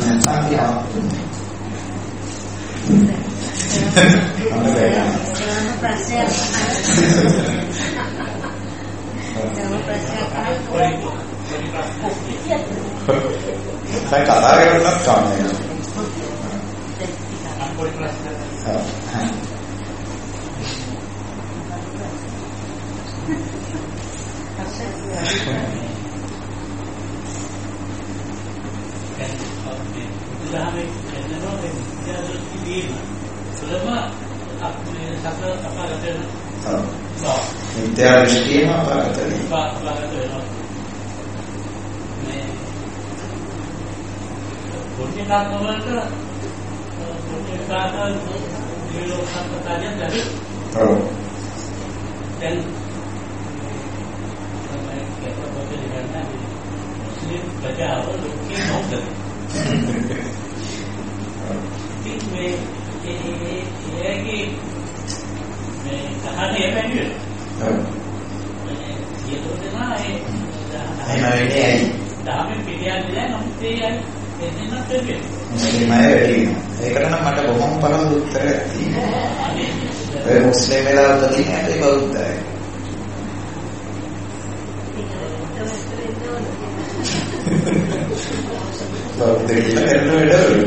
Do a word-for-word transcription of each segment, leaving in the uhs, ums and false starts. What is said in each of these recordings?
නැත්නම් කියනවා. මම බැලුවා. ප්‍රශ්නයක් saya kata yang nak kami. Intiar diri apa kata ni? Punya kata mereka, punya kata di luar pertanyaan dari. Oh. Dan kita boleh dikatakan Muslim baca awal mungkin mau dari. Ini ini ini ini kehadiran apa ni? Oh. Ini tu dia ni. Ini ini. Dah kami pilihan dia, namun dia එන්න දෙන්නේ. මුස්ලිම් අය වැඩි වෙනවා. ඒකට නම් මට බොහොම පහසු උත්තරයක් තියෙනවා. ඒ මුස්ලිම් වෙලා උපදින්නේ අපේ බෞද්ධය. බෞද්ධ කියලා කරන වැඩවල.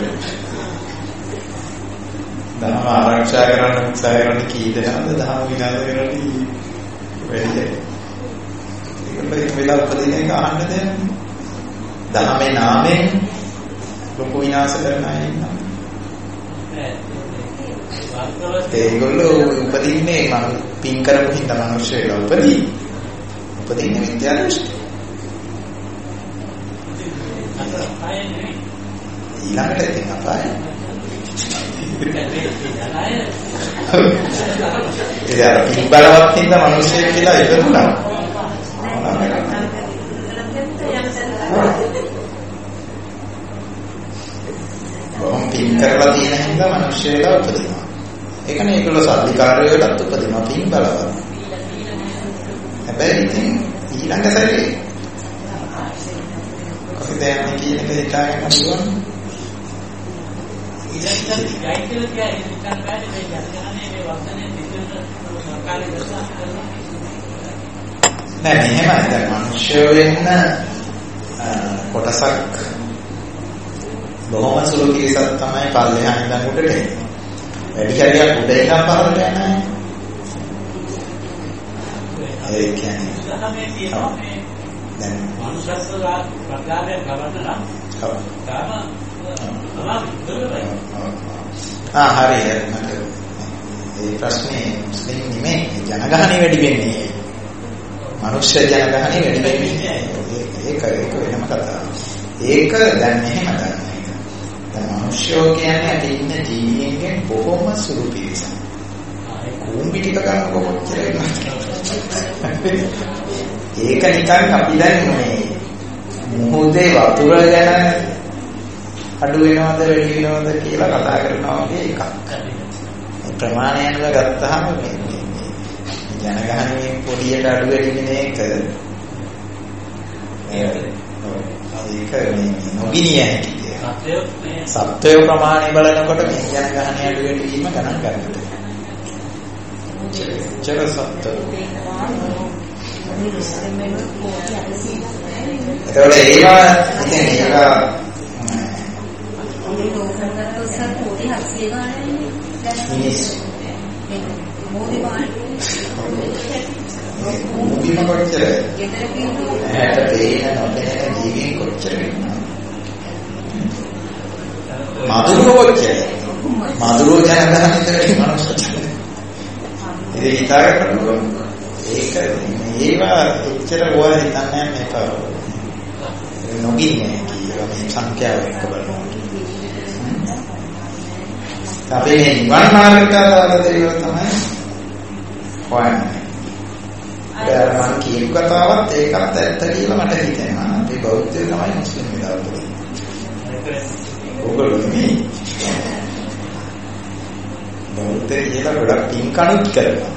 ධර්ම ආරක්ෂා කරන්න උත්සාහ කරන කී දෙනාද ධර්ම විනාශ කරන්නේ වැඩි. ඒකට වෙලා උපදින එක අහන්න දෙන්නේ. ධර්මේ නාමයෙන් ලොකු විනාශ කරන අය ඉන්නවා. ඒගොල්ලෝ උපදින්නේ මම පින් කරපු හින්දා මිනිස්සු වෙලා උපදී. උපදින්නේ විද්‍යා දෘෂ්ටි. ඊළඟට ඉතින් අපාය. ඒ පින් බලවත් හින්දා මිනිස්සු කියලා ඉවරුණා. බොහොම පින් කරලා තියෙන හින්දා මිනිස්සුලා උපදිනවා. ඒකනේ ඒගොල්ලෝ සල්ලිකාරයෝටත් උපදිනවා පින් බලවත්. හැබැයි ඉතින් ඊළඟ සැරේ අපි දැන් කියන එක හිතාගෙන පුළුවන්. ඊළඟට ගයිඩ් කියලා කියන්නේ ඉතින් බෑනේ මේ ජනගහනේ මේ වර්තනේ විදිහට ਸਰකාරේ දර්ශන කරනවා. නෑ මෙහෙමයි දැන් මිනිස්සු වෙන්න කොටසක් බොහොම සුළු කීසක් තමයි පල්ලෙහා ඉඳන් උඩට එන්නේ. වැඩි කැලියක් උඩ ඉඳන් පහළට යනවා. ඒ කියන්නේ තමයි තියෙනවා මේ දැන් මනුෂ්‍යත්වලා ප්‍රකාරය කරන්න නම් ඔව් තාම ආ හරි හරි මට ඒ ප්‍රශ්නේ මුස්ලිම් නෙමෙයි ජනගහණය වැඩි වෙන්නේ. මනුෂ්‍ය ජනගහණය වැඩි වෙන්නේ. ඒක ඒක වෙනම කතාවක්. ඒක දැන් මෙහෙම තමයි. දැන් මනුෂ්‍යෝ කියන්නේ අපි ඉන්න ජීවියෙන්ගෙන් බොහොම සුළු පිරිසක්. ඒ කුඹි ටික ගන්නකො කොච්චර වෙනවද? ඒක නිකන් අපි දැන් මේ මොහොතේ වතුර ගැන අඩු වෙනවද වැඩි වෙනවද කියලා කතා කරනවා වගේ එකක්. ප්‍රමාණය අනුව ගත්තාම මේ ජනගහනයේ පොඩියට අඩු වැඩි වෙන එක ඒක මේ නොගිනිය හැකි දෙයක්. සත්‍යය ප්‍රමාණය බලනකොට මේ ජනගහනයේ අඩු වැඩි වීම ගණන් ගන්නට. චර සත්‍ය. ඒතකොට ඒවා ඉතින් ඒවා මිනිස් මොකද කොච්චර ඇහැට පේන නොපෙනෙන ජීවීන් කොච්චර වෙනවද මధుරෝ කොච්චර මధుරෝ ජනගහනයේ මනුෂ්‍ය ඉතින් හිතාගෙන ඒක ඒවා කොච්චර වුණා හිතන්නේ මේක නොගින්නේ කියලා මේ සංඛ්‍යාව එක්ක බලනවා. අපි මේ නිවන් මාර්ගයට ආදාළ දේවල් තමයි හොයන්නේ. ඒ මම කියපු කතාවත් ඒකත් ඇත්ත කියලා මට හිතෙනවා. අපි බෞද්ධයෝ තමයි මුස්ලිම් විලාපේ. ඕගොල්ලෝ මේ බෞද්ධය කියලා ගොඩක් පින්කණුත් කරනවා.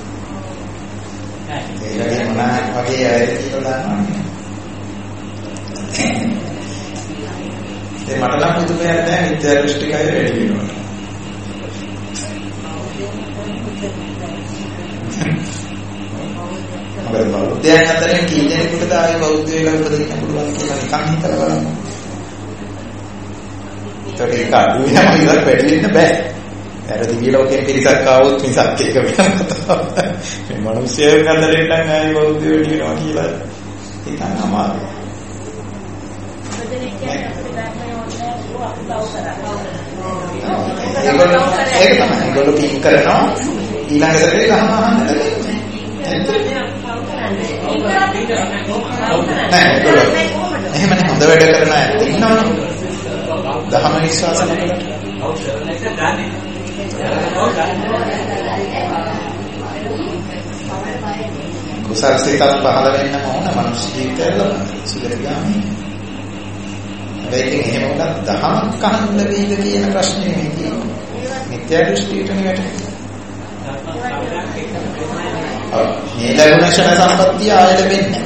ඒකේ මොනවා වගේ අය කියලා දන්නවද? ඒ මට නම් පුදුමයක් නැහැ මිත්‍යා දෘෂ්ටිකය වැඩි වෙනවා. මොකද බෞද්ධයන් අතරින් කී දෙනෙකුටද ආයි බෞද්ධ වෙලා උපදින්න පුළුවන් කියලා නිකන් හිතලා බලන්න. ඒකට ඒක අඩු වෙනවා ඉතින් වැඩි වෙන්න බෑ. අර දිව්‍ය ලෝකයේ පිරිසක් ආවොත් මිසක් ඒක වෙන කතාවක්. මේ මිනිස්සුන් අතරින් නම් ආයි බෞද්ධ වෙන්න වෙනවා කියලා හිතන්න අමාරුයි. ඒක තමයි. ඒගොල්ලෝ පින් කරනවා ඊළඟ සැරේ ගහම අහන්න දෙන්නේ. නෑ එහෙම නේ හොඳ වැඩ කරන අය ඉන්නවනේ. දහම විශ්වාස කරනවා. කුසල් සිතක් පහළ වෙන්න ඕන මනුෂ්‍ය ජීවිතය ලබන්න. සුගතිගාමී. හැබැයි එහෙම වුණත් දහමක් අහන්න බැයිද කියන ප්‍රශ්නේ මේ තියෙනවා. මිත්‍යා දෘෂ්ටියටනේ වැටෙන්නේ. ඔව් මේ ලැබුණ ක්ෂණ සම්පත්තිය ආයෙ ලැබෙන්නේ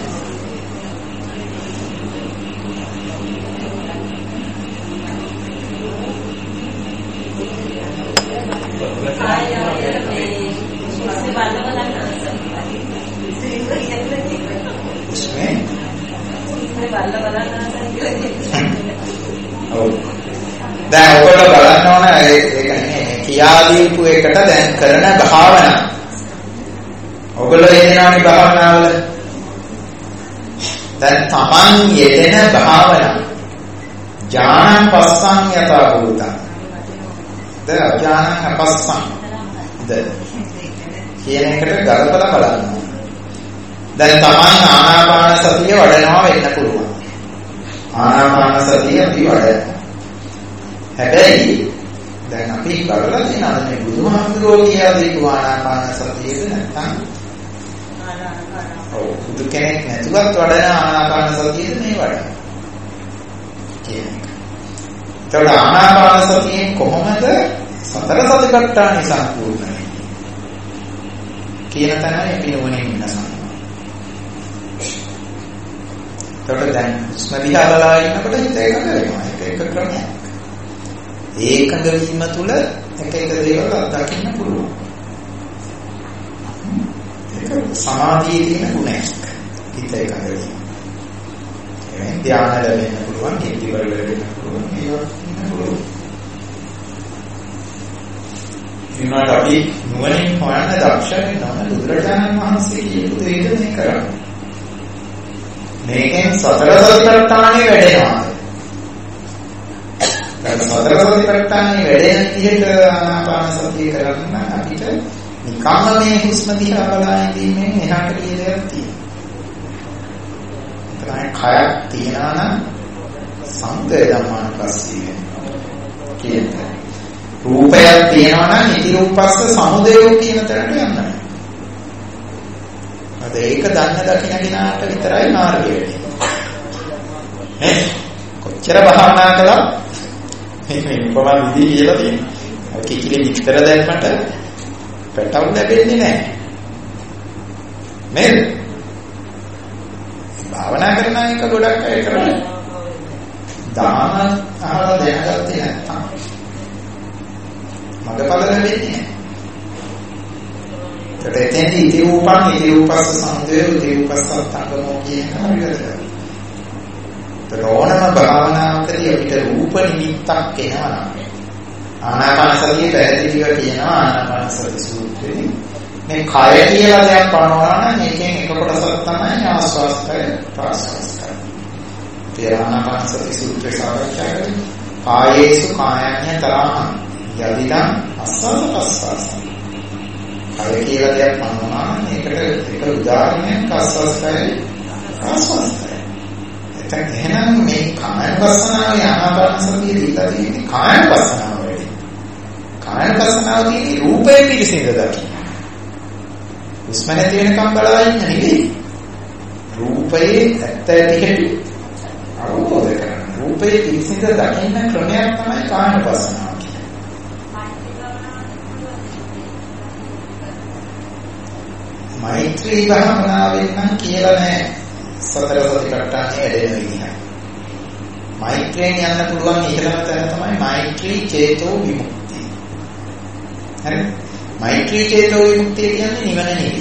දැන් ඔයගොල්ලෝ බලන්න ඕන ඒක නේ කියා දීපු එකට දැන් කරන භාවනා. ඔයගොල්ලෝ එදිනානේ භාවනාවල. දැන් තමන් යෙදෙන භාවනා. ඥානං පස්සං යතා භූතං. දැන් අඥානං අපස්සං. දැන් කියන එකට ගලපලා බලන්න. දැන් තමන් ආනාපාන සතිය වඩනවා වෙන්න පුළුවන්. ආනාපාන සතිය අපි වඩනවා. හැබැයි දැන් අපි බලලා තියෙනවා මේ බුදුහාමුදුරුවෝ කියලා දීපු ආනාපාන සතියද නැත්නම් ඔව් බුදු කෙනෙක් නැතුවත් වඩන ආනාපාන සතියද මේ වඩන කියන්නේ. ඒතකොට ආනාපාන සතියේ කොහොමද සතර සතිපට්ඨාන සම්පූර්ණ වෙන්නේ කියන තැනයි අපි නුවණින් ඉන්නසම. ඒතකොට දැන් ස්මදිහා බලලා ඉන්නකොට හිත එකඟ වෙනවා. ඒක එක ක්‍රමයක්. ඒකඟ වීම තුළ එක එක දේවල් අත්දකින්න පුළුවන්. ඒක සමාධියේ තියෙන ගුණයක්. හිත එකඟ වීම. ඒ ධ්‍යාන ලැබෙන්න පුළුවන්, කීටි වල ලැබෙන්න පුළුවන්, මේවා ඉන්න පුළුවන්. ඊනොට අපි නුවණින් හොයන්න දක්ෂ වෙනවා. බුදුරජාණන් වහන්සේ කියපු දෙයක මේ කරන්නේ. මේකෙන් සතර සතිපට්ඨානෙ වැඩෙනවා. සතර සතිපට්ඨානෙ වැඩෙන විදිහට ආනාපාන සතිය කරන්න අපිට නිකම්ම මේ හුස්ම දිහා බලා ඉඳීමෙන් එහාට ගිය දෙයක් තියෙනවා. ඒකයි කයක් තියනා නම් සංකේ ධම්මානුපස්සී කියන්නේ. රූපයක් තියනවා නම් ඉති රූපස්ස සමුදය කියන තැනට යන්න. අද ඒක දන්න දකින්න කෙනාට විතරයි මාර්ගය වෙන්නේ. කොච්චර භාවනා කළා මේ උපමා විදි කියලා තියෙනවා. කිකිලි විතර දැම්මට පැටව ලැබෙන්නේ නැහැ. නේද? භාවනා කරන එක ගොඩක් අය කරන්නේ. දාන අහලා දැනගත්තේ නැත්නම් මගපල ලැබෙන්නේ නැහැ. ඒකට එතෙන්දී ඉති රූපං ඉති රූපස්ස සංදේ ඉති රූපස්ස අත්තංගමෝ කියන හරියට. ඕනම භාවනාවකදී අපිට රූප නිමිත්තක් එනවා. ආනාපාන සතිය පැහැදිලිව කියනවා ආනාපාන සති සූත්‍රයේ. මේ කය කියලා දෙයක් පනවනවා නම් මේකෙන් එක කොටසක් තමයි ආස්වාස් කය ප්‍රාස්වාස් කය. ඒ ආනාපාන සති සූත්‍රය සාකච්ඡා කරන්නේ කායේසු කායඤ්ඤ තරහං යදිදං අස්සස පස්සස. කය කියලා දෙයක් පනවනවා නම් ඒකට එක උදාහරණයක් ආස්වාස් කය ප්‍රාස්වාස් කය. එහෙනම් මේ කායපස්සනාවේ ආනාපාන සතිය දීලා තියෙන්නේ කායපස්සනාව වෙයි. කායපස්සනාව කියන්නේ රූපේ පිළිසිඳ දකින්න. හුස්ම නැති වෙනකම් බලලා ඉන්න නෙවෙයි. රූපයේ ඇත්ත ඇති හැටි අවබෝධ කරගන්න. රූපේ පිළිසිඳ දකින්න ක්‍රමයක් තමයි කායපස්සනාව කියන්නේ. මෛත්‍රී භාවනාවෙන් නම් කියලා නැහැ. සතර සතිපට්ඨානෙ වැඩෙන විදිහ. මෛත්‍රියෙන් යන්න පුළුවන් ඉහළම තැන තමයි මෛත්‍රී චේතෝ විමුක්තිය. හරිද? මෛත්‍රී චේතෝ විමුක්තිය කියන්නේ නිවන නෙවෙයි.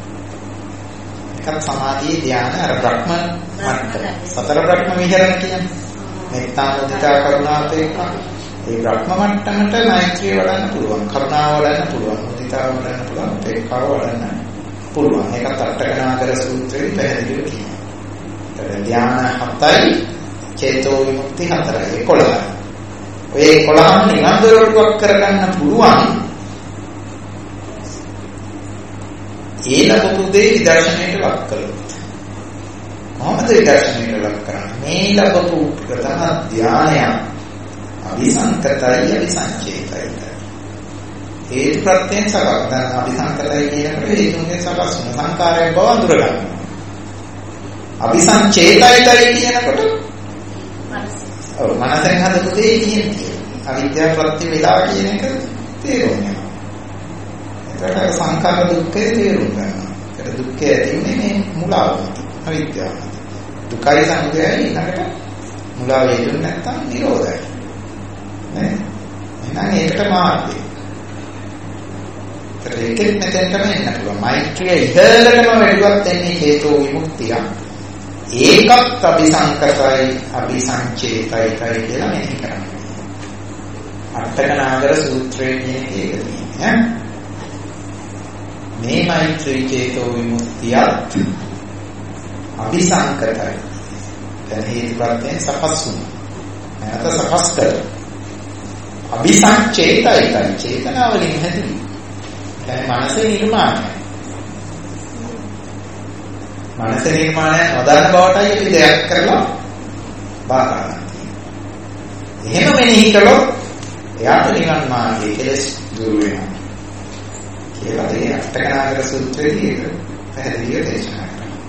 ඒකත් සමාධියේ ධ්‍යාන අර බ්‍රහ්ම මට්ටම. සතර බ්‍රහ්ම විහරණ කියන්නේ. මෙත්තා මුදිතා කරුණා උපේක්ඛා. ඒ බ්‍රහ්ම මට්ටමට මෛත්‍රිය වඩන්න පුළුවන්. කරුණාව වඩන්න පුළුවන්. මුදිතාව වඩන්න පුළුවන්. උපේක්ඛාව වඩන්න පුළුවන්. ඒකත් අටකනාගර සූත්‍රයේ පැහැදිලිව කියනවා. ඒතර ධ්‍යාන හතයි චේතෝ විමුක්ති හතරයි එකොළහයි. ඔය එකොළහම නිවන් දොරටුවක් කරගන්න පුළුවන්. ඒ ලබපු දේ විදර්ශනයට ලක් කළොත්. මොහොමද විදර්ශනයට ලක් කරන්නේ? මේ ලබපු ප්‍රථම ධානය අபிසංකතයි අபிසංචේතයි. හේතු ප්‍රත්‍යයෙන් සකස්. දැන් අபிසංකතයි කියනකොට හේතුන්ගෙන් සකස් වෙන සංකාරයෙන් බව අඳුර ගන්නවා. අபிසංචේතයි කියනකොට ඔව් මනසෙන් හදපු දේ කියන්නේ. අවිද්‍යාව ප්‍රත්‍ය වේලා කියන එක තේරුම් ගන්න. ඒකට සංඛාර දුක්ඛය තේරුම් ගන්නවා. ඒක දුක්ඛය ඇතිවෙන්නේ මේ මුලාව. අවිද්‍යාව. දුකයි සමුදයයි ඊළඟට මුලාව හේතුන් නැත්තම් නිරෝධයි. නේ? එහෙනම් ඒකට මාර්ගය. ඒකෙත් මෙතෙන්ටම එන්න පුළුවන්. මෛත්‍රිය ඉහළටම වැඩිවත් එන්නේ හේතෝ විමුක්තිය. ඒකත් අபிසංකතයි අபிසංචේතයි කියලා මෙහෙ කරන්නේ. අටකනාගර සූත්‍රයේ කියන එක තියෙන්නේ. මේ මෛත්‍රී චේතෝ විමුක්තියත් අபிසංකතයි. දැන් හේතුප්‍රත්‍යයෙන් සකස් වුණා. නැවත සකස් කරලා. අபிසංචේතයි චේතනාවලින් හැදුවේ. දැන් මනසේ නිර්මාණය. මනසේ නිර්මාණය නොදන්න බවටයි අපි දෙයක් කරලා බාරා ගන්න. එහෙම මෙනෙහි කළොත් එයාට නිවන් මාර්ගයේ කෙලෙස් දුර වෙනවා. කියලා ඒ අටකනාගර සූත්‍රයේදී ඒක පැහැදිලිව දේශනා කරනවා.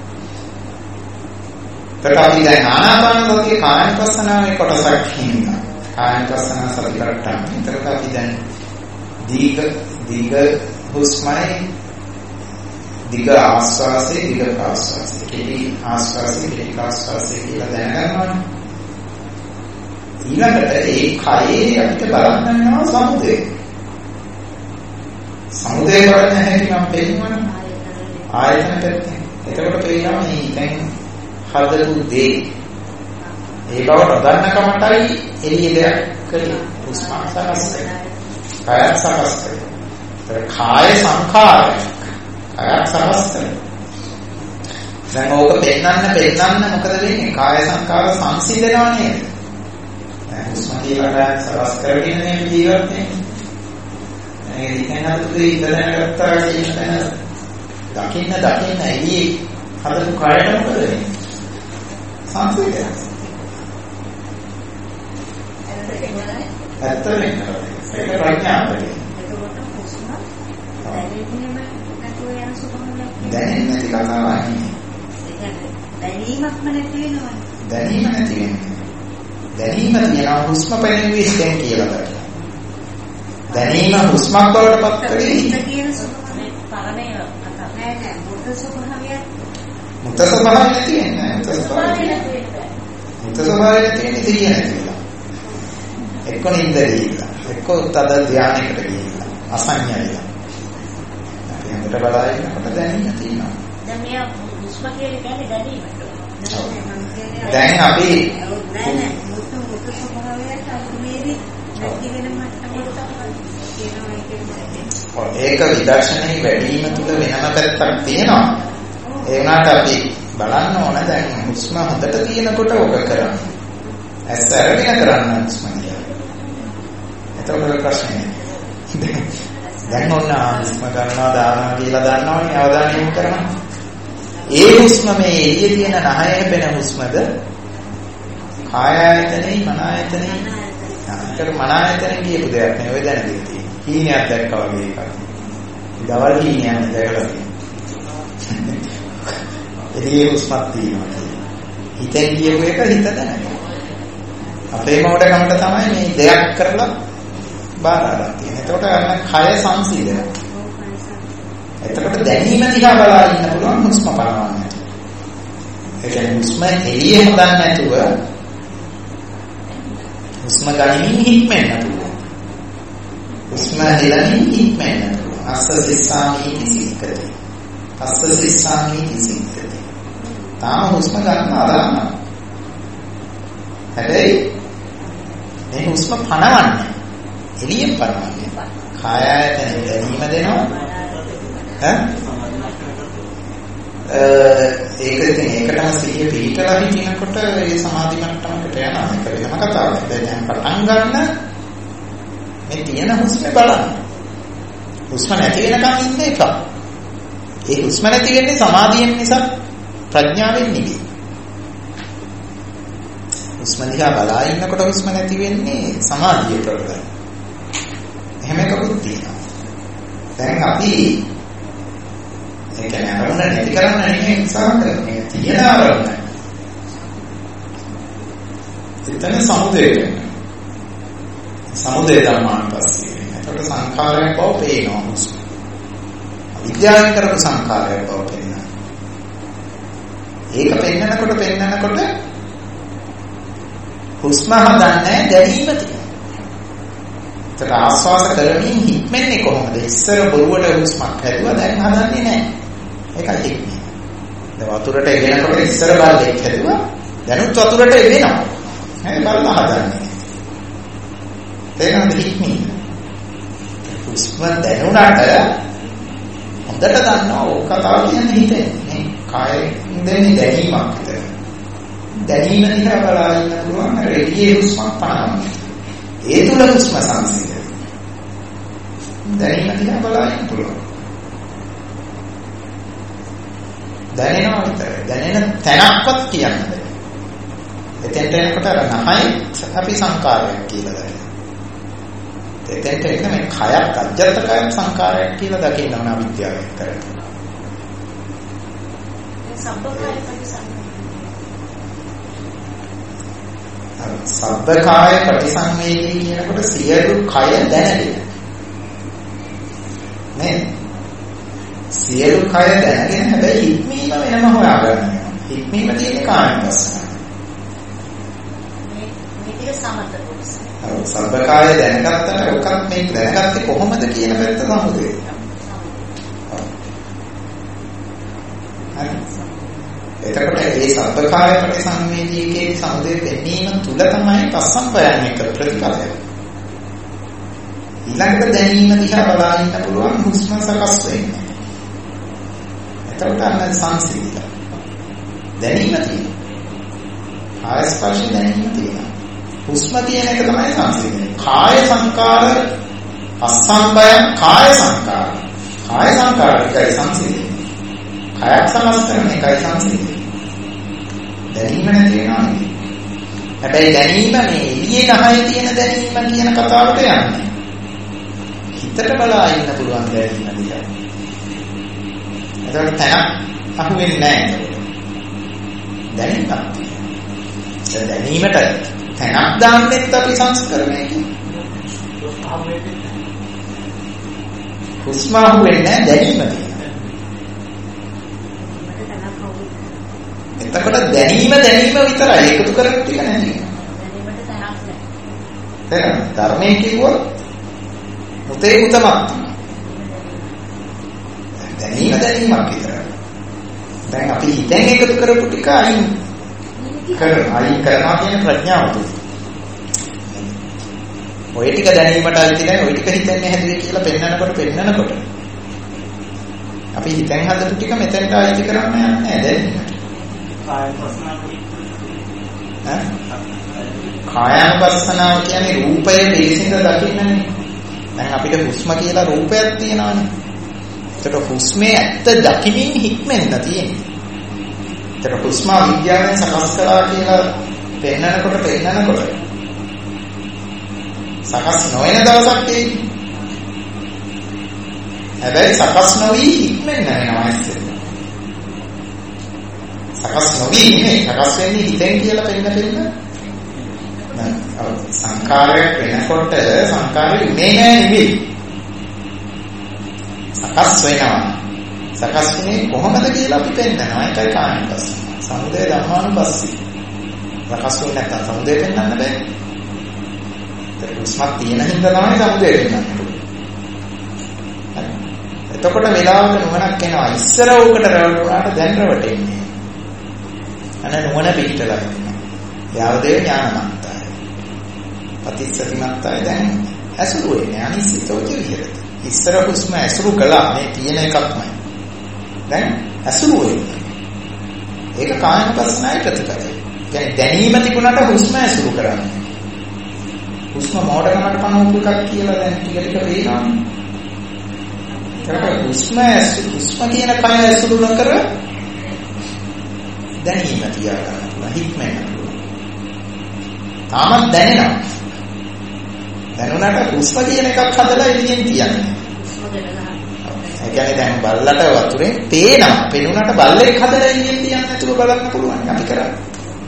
තථාපි දැන් ආනාපාන සතිය කායපස්සනාවේ කොටසක් හින්දා කායපස්සන සතිපට්ඨාන. ඒතරට අපි දැන් දීඝ දීඝ හුස්මයි දීඝ ආස්වාසේ දීඝ ප්‍රාස්වාසේ කෙටි ආස්වාසේ කෙටි ප්‍රාස්වාසේ කියලා දැනගන්නවා. ඊළඟට ඒ කයේ අපිට බලන්න යනවා සමුදේ. සමුදේ බලන්න හැටි මම පෙන්නනවා. ආයතන පැත්තෙන්. එතකොට පේනවා මේ දැන් හදපු දේ. ඒ බව නොදන්න කමටයි එළිය දෙයක් කළේ. හුස්ම සකස් කරනවා. කාය සකස් කරනවා. ඒතර කාය සංඛාරය. කාය සකස් කරනවා. දැන් ඕක පෙන්නන්න පෙන්නන්න මොකද වෙන්නේ? කාය සංඛාර සංසිඳනවා නේද? හුස්ම කියලා සකස් කරගෙන මේ ජීවත් වෙන්නේ. ඒ ඉතින් හදුවේ ඉඳලා ගත්තා කියන තැන දකින්න දකින්න එළියේ හදපු කායට මොකද වෙන්නේ? සංසිඳනවා. ඇත්තටම ඒක ප්‍රඥාවයි. එතකොට හුස්ම දැනෙන්නේම නැතුව යන සුඛමයක් දැනෙන්නේ නැති කතාවක් නෙමෙයි. ඒක දැනීමක්ම නැති වෙනවා. දැනීම නැති වෙන්නේ. දැනීම තියනවා හුස්ම පැනෙන්නේ දැන් කියලා තමයි. දැනීම හුස්මක් බවට පත් කරේ ඉත කියන සුඛමනේ පරණේ කතා නෑ නෑ මුත සුඛමයක් මුත ස්වභාවය නැති වෙන්නේ. මුත ස්වභාවය නැති වෙන්නේ. මුත ස්වභාවය නැති වෙන්නේ තිරිය නැති වෙලා. එක්ක නින්දේලා එක්ක තද ධානයකට ගිහිල්ලා අසඤ්ඤයලා අපි හඳට බලනකොට දැනෙන්න තියෙනවා. දැන් මෙයා හුස්ම කියලා කියන්නේ දැනීමට. දැන් අපි නෑ නෑ මුත මුත ස්වභාවයට අනුමේරි නැති වෙන මට්ටමකට කියනවා කියන්නේ. ඒක විදර්ශනයේ වැඩිම තුල වෙනම පැත්තක් තියෙනවා. ඒ වුණාට අපි බලන්න ඕන දැන් හුස්ම හොඳට තියෙනකොට ඔක කරන්නේ. ඇස් අරගෙන කරන්න හුස්ම කියන්නේ. එතකොට ප්‍රශ්නේ. දැන් ඔන්න හුස්ම ගන්නවා දානවා කියලා දන්නවනේ අවධානය යොමු කරනවා. ඒ හුස්ම මේ එළියේ තියෙන නහයේ පෙන හුස්මද කාය ආයතනේ මන ආයතනේ අතර මන ආයතනේ කියපු දෙයක් නේ ඔය දැනගෙන තියෙන්නේ. හීනයක් දැක්කා වගේ එකක්. දවල් හීනයක් දැකලා තියෙනවා. එළියේ හුස්මක් තියෙනවා. හිතෙන් කියපු එක හිත දැනගන්න. අපේ මොඩකමට තමයි මේ දෙයක් කරලා බාරලා තියෙන්නේ. එතකොට අන්න කය සංසිඳනවා. එතකොට දැනීම දිහා බලා ඉන්න පුළුවන් හුස්ම පනවන්න. ඒ කියන්නේ හුස්ම එළියේ හදන්න නැතුව හුස්ම ගනිමින් හික්මෙන්න පුළුවන්. හුස්ම හෙලමින් හික්මෙන්න පුළුවන්. අස්ස සිස්සාමි සික්කති. අස්ස සිස්සාමි සික්කති. තාම හුස්ම ගන්න ආරම්භ. හැබැයි මේ හුස්ම පනවන්නේ. එළියෙන් පනවන්නේ. කාය ආයතන දැනීම දෙනවා. ඈ ඒක ඉතින් ඒකටම සිහිය පිටලා හිටිනකොට ඒ සමාධි මට්ටමකට යනවා. ඒක වෙනම කතාවක්. දැන් පටන් ගන්න මේ තියෙන හුස්මේ බලන්න. හුස්ම නැති වෙනකන් ඉන්න එක. ඒ හුස්ම නැති වෙන්නේ සමාධියෙන් නිසා ප්‍රඥාවෙන් නෙවෙයි. හුස්ම දිහා බලා ඉන්නකොට හුස්ම නැති වෙන්නේ සමාධිය ප්‍රබලයි. එහෙම එකකුත් තියෙනවා. දැන් අපි ඒ කියන්නේ අරමුණ නැති කරන්න නෙමෙයි උත්සාහ කරන්නේ. තියෙන අරමුණ. එතන සමුදේ සමුදේ ධර්මාන් පස්සේ. ඒකට සංඛාරයක් බව පේනවා හුස්ම. විද්‍යාවෙන් කරපු සංඛාරයක් බව පේනවා. ඒක පෙන්නකොට පෙන්නකොට හුස්ම හදන්නේ දැනීම තියෙනවා. ඒකට ආස්වාස කරමින් හික්මන්නේ කොහොමද? ඉස්සර බොරුවට හුස්මක් හැදුවා දැන් හදන්නේ නැහැ. ඒකයි හික්මීම. දැන් වතුරට එගෙනකොට ඉස්සර බල්ලෙක් හැදුවා දැනුත් වතුරට එගෙනවා. හැබැයි බල්ලා හදන්නේ. තේරෙනවද හික්මීම? හුස්ම දැනුණාට හොඳට දන්නවා ඕක කතාව කියන්නේ හිතෙන්නේ. කායෙන් දෙන්නේ දැනීමක් විතර. දැනීම දිහා බලා ඉන්න පුළුවන් රෙඩියේ හුස්මක් පනවන්න. ඒ තුල හුස්ම සංසිඳන. දැනීම දිහා බලා ඉන්න පුළුවන්. දැනෙනවා විතරයි. දැනෙන තැනක්වත් කියන්න බෑ. එතෙන්ට එනකොට අර නහයි අපි සංකාරයක් කියලා දකිනවා. එතෙන්ට එන මේ කයත් අජත්ත කයත් සංකාරයක් කියලා දකින්න ඕන අවිද්‍යාවෙන් කරන්නේ. සබ්බකාය සබ්බකාය ප්‍රතිසංවේදී කියනකොට සියලු කය දැනගෙන නේ සියලු කය දැනගෙන හැබැයි හික්මීම වෙනම හොයාගන්න. හික්මීම තියෙන කායපස්සන. මේ මේක සමත කොටස. ඔව් සබ්බකාය දැනගත්තට ඔකත් මේක දැනගත්තේ කොහොමද කියන පැත්ත සමුදේ. එතකොට මේ සබ්බකාය ප්‍රතිසංවේදීකේ සමුදේ පෙන්නීම තුල තමයි පස්සම්පයන්නේ කර ප්‍රතිඵලය. ඊළඟට දැනීම දිහා බලා ඉන්න පුළුවන් හුස්ම සකස් වෙන්නේ. එතකොට අන්න සංසිද්ධිය. දැනීම තියෙනවා. කාය ස්පර්ශ දැනීම තියෙනවා. හුස්ම තියෙන එක තමයි සංසිද්ධිය. කාය සංකාර අස්සම්බය කාය සංකාර. කාය සංකාර එකයි සංසිද්ධිය. කායක් සමස්තරම එකයි සංසිද්ධිය. දැනීම නැති වෙනවා නෙවෙයි. හැබැයි දැනීම මේ එළියේ නහයේ තියෙන දැනීම කියන කතාවට යන්නේ. හිතට බලා ඉන්න පුළුවන් දැනීම දිහා. එතකොට තැනක් අහුවෙන්නේ නැහැ. දැනීමක් තියෙනවා. දැනීමට තැනක් දාන්නෙත් අපි සංස්කරණය කියනවා. හුස්ම අහුවෙන්නේ නැහැ දැනීම තියෙනවා. එතකොට දැනීම දැනීම විතරයි එකතු කරගෙන ටික නැති. දැනීමට තැනක් නැහැ. තේරෙනවද? ධර්මයේ කිව්වොත් මුතේ මුතමත්. දැනීම දැනීමක් විතරයි. දැන් අපි හිතෙන් එකතු කරපු ටික අයින් කරනවා. අයින් කරනවා කියන ප්‍රඥාව තුල. ඔය ටික දැනීමට අයිති නැහැ. ඔය ටික හිතන්නේ හැදුවේ කියලා පෙන්නනකොට පෙන්නනකොට අපි හිතෙන් හදපු ටික මෙතෙන්ට අයිති කරන්න යන්නේ නැහැ දැනීමට. කායानुපස්සනාව කියන්නේ රූපය පිළිසිඳ දකින්නනේ. දැන් අපිට හුස්ම කියලා රූපයක් තියෙනවානේ. ඒකට හුස්මේ ඇත්ත දකිමින් හික්මෙන්න තියෙන්නේ. ඒකට හුස්ම විද්‍යාවෙන් සකස් කළා කියලා පෙන්නනකොට පෙන්නනකොට සකස් නොවන දවසක් තියෙන්නේ. හැබැයි සකස් නොවි හික්මෙන්න වෙනවා ඉතින්. සකස් නොවි නෙමෙයි සකස් වෙන්නේ හිතෙන් කියලා පෙන්න පෙන්න නෑ සංකාරයක් වෙනකොට සංකාරෙ ඉන්නේ නෑ නෙමෙයි සකස් වෙනවා සකස් වෙන්නේ කොහොමද කියලා අපි පෙන්නනවා ඒකයි කායනුපස්සී සමුදය ධම්මානුපස්සී සකස් වෙන්නේ නැත්නම් සමුදය පෙන්නන්න බෑ ඒක හුස්මක් තියෙන හින්දා තමයි සමුදේ වෙන්නේ. එතකොට වෙලාවක නුවණක් එනවා. ඉස්සර උකට රැවටුණාට දැන් රැවටෙන්නේ. අන නුවණ පිටලා ඉන්නවා. යාවදේ ඥානමත්තය. පටිච්චසමුප්පාදය දැන් ඇසුරු වෙන්නේ අනිසිතෝ විහෙරති. ඉස්සර හුස්ම ඇසුරු කළා මේ තියෙන එකක්මයි. දැන් ඇසුරු වෙන්නේ. ඒක කායනුපස්සනාවේ ප්‍රතිපදයි. කියන්නේ දැනීම තිබුණාට හුස්ම ඇසුරු කරන්නේ. හුස්ම මොඩකමකට පනවපු එකක් කියලා දැන් ටික ටික පේනවා. ඒක හුස්ම හුස්ම කියන කය ඇසුරු නොකර දැනීම තියා ගන්න පුළුවන්. හික්මෙන්න පුළුවන්. තාමත් දැනෙනවා. දැනුණාට හුස්ම කියන එකක් හදලා එළියෙන් තියන්නේ. ඒ කියන්නේ දැන් බල්ලට වතුරෙන් පේනවා. පේනුණාට බල්ලෙක් හදලා එළියෙන් තියන්න නැතුව බලන්න පුළුවන්. අපි කරන්නේ.